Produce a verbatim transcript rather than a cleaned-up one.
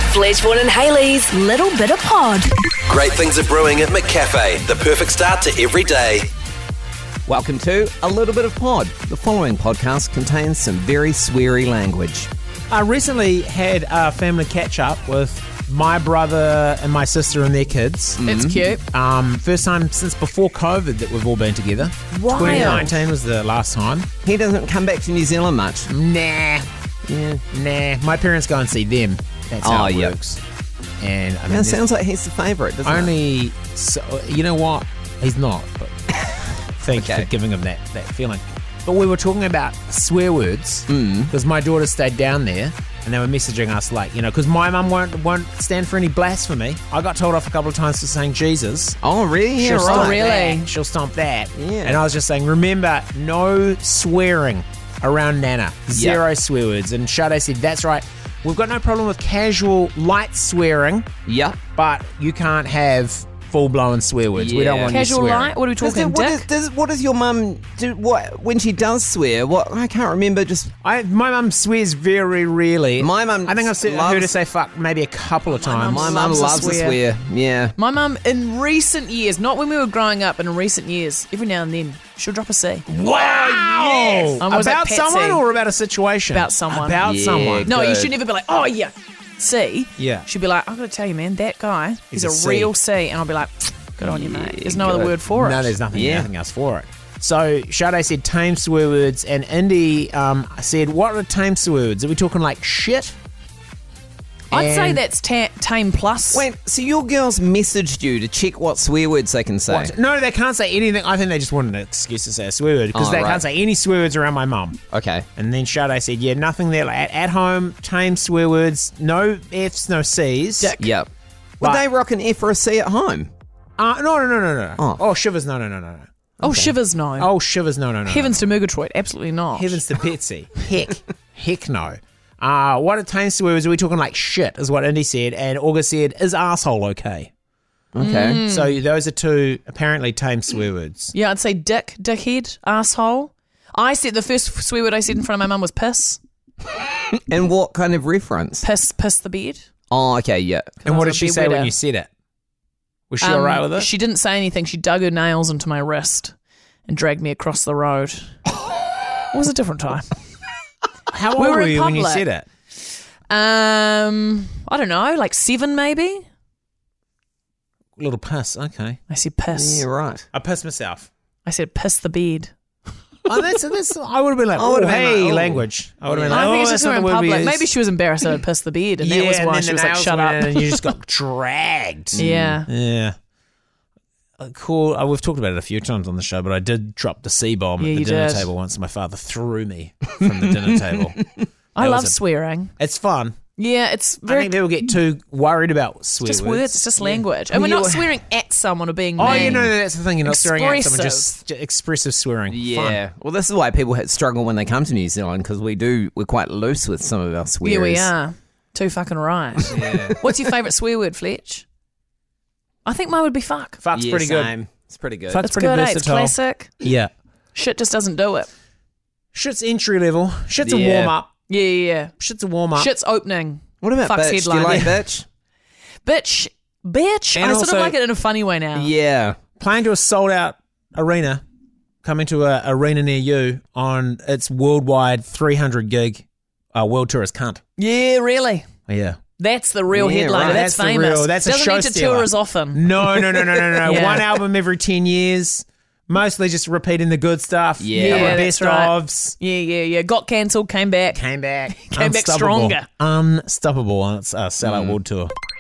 Fledgebourne and Hayley's Little Bit of Pod. Great things are brewing at McCafe. The perfect start to every day. Welcome to A Little Bit of Pod. The following podcast contains some very sweary language. I recently had a family catch-up with my brother and my sister and their kids. It's cute. Um, first time since before COVID that we've all been together. Wild. twenty nineteen was the last time. He doesn't come back to New Zealand much. Nah. Yeah. Nah. My parents go and see them. That's how Oh, it yeah. works. And I mean, That sounds like he's the favourite, doesn't it? only... So, you know what? He's not. But thank you Okay. for giving him that, that feeling. But we were talking about swear words because my daughter stayed down there and they were messaging us like, you know, because my mum won't won't stand for any blasphemy. I got told off a couple of times for saying Jesus. Oh, really? Yeah, She'll right. stomp really? that. She'll stomp that. Yeah. And I was just saying, remember, no swearing around Nana. Zero Yep. swear words. And Sade said, that's right. We've got no problem with casual, light swearing, Yep. but you can't have full-blown swear words. We don't Yeah. want Casual you swearing. light? What are we Does talking, it- what, dick? is, does, what does your mum do? What when she does swear? What I can't remember. Just I, my mum swears very rarely. My mum I think I've seen, loves- heard her say fuck maybe a couple of times. my mum loves loves to to swear. swear. Yeah. My mum, in recent years, not when we were growing up, in recent years, every now and then, she'll drop a C. Wow! I'm always About like, someone Patsy. or about a situation? About someone. About Yeah. someone. No, you Good. should never be like, oh, yeah, C. Yeah. She'll be like, I've got to tell you, man, that guy He's is a a, C. real C. And I'll be like, good on you, mate. There's no other good. word for it. No, there's nothing, Yeah. nothing else for it. So Sade said tame swear words, and Indy um, said, "What are tame swear words? Are we talking like shit?" I'd say And- that's ta- tame plus. Wait. So your girls messaged you to check what swear words they can say? What? No, they can't say anything. I think they just wanted an excuse to say a swear word because Oh, they right. can't say any swear words around my mum. Okay. And then Sade said, "Yeah, nothing there. Like, at, at home, tame swear words, no F's, no C's." Dick. Yep. Would But- they rock an F or a C at home? Uh, no, no, no, no, no. Oh. Oh, shivers, no, no, no, no, no. Oh, shivers, no. Oh, shivers, no, no, no. Heavens to Murgatroyd, absolutely not. no. Heavens to Betsy. Heck, heck no. Uh, what are tame swear words? Are we talking like shit? Is what Indy said, and August said, "Is asshole okay?" Okay. So those are two apparently tame swear words. Yeah, I'd say dick, dickhead, asshole. I said the first swear word I said in front of my mum was piss. And what kind of reference? Piss, piss the bed. Oh, okay. Yeah. And I what was did a she say when bedwetter. you said it? Was she Um, all right with it? She didn't say anything. She dug her nails into my wrist and dragged me across the road. It was a different time. How we old were were in you when you public. said it? Um, I don't know, like seven maybe. Little piss. Okay, I said piss. Yeah. Right. I pissed myself. I said piss the bed. Oh, that's that's. I would have been like, I oh, would've been hey, like, oh. language. I would have been I like, think oh, it's that's just we not were the in word we public. use. Maybe she was embarrassed that I pissed the bed, and yeah, that was and why then she the was like, nails "Shut went up." in and you just got dragged. Yeah. Yeah. Uh, Cool. Uh, we've talked about it a few times on the show, but I did drop the C bomb Yeah, at the you dinner did. table once. My father threw me from the dinner table. I That love was a- swearing. It's fun. Yeah, it's I very think people get too worried about swear just words. words. It's just language, and we're not You- swearing at someone or being Oh, mean. you know that's the thing. You're not swearing at someone, Expressive. just, just expressive swearing. Yeah. Well, this is why people ha- struggle when they come to New Zealand because we do we're quite loose with some of our swears. Yeah, we are. Too fucking right. Yeah. What's your favourite swear word, Fletch? I think mine would be fuck. Fuck's Yeah, pretty good. same. It's pretty good. Fuck's It's pretty good, eh? It's versatile. classic. Yeah. Shit just doesn't do it. Shit's entry level. Shit's a Yeah. warm up. Yeah, yeah, yeah. Shit's a warm up. Shit's opening. What about Fuck's bitch? Do you headline. like bitch? Bitch. Bitch. And I sort also- of like it in a funny way now. Yeah. Playing to a sold out arena, coming to a arena near you on its worldwide three hundred gig uh, world tourist cunt. Yeah, really. Yeah. That's the real Yeah, headliner. right. That's, That's the famous. real- that's a Doesn't show need to stealer. tour as often. No, no, no, no, no, no. Yeah. One album every ten years. Mostly just repeating the good stuff. Yeah. Couple Yeah, of that's best right. ofs. Yeah, yeah, yeah. Got cancelled, came back. Came back. Came back Unstoppable. stronger. Unstoppable on its uh, sellout Mm. world tour.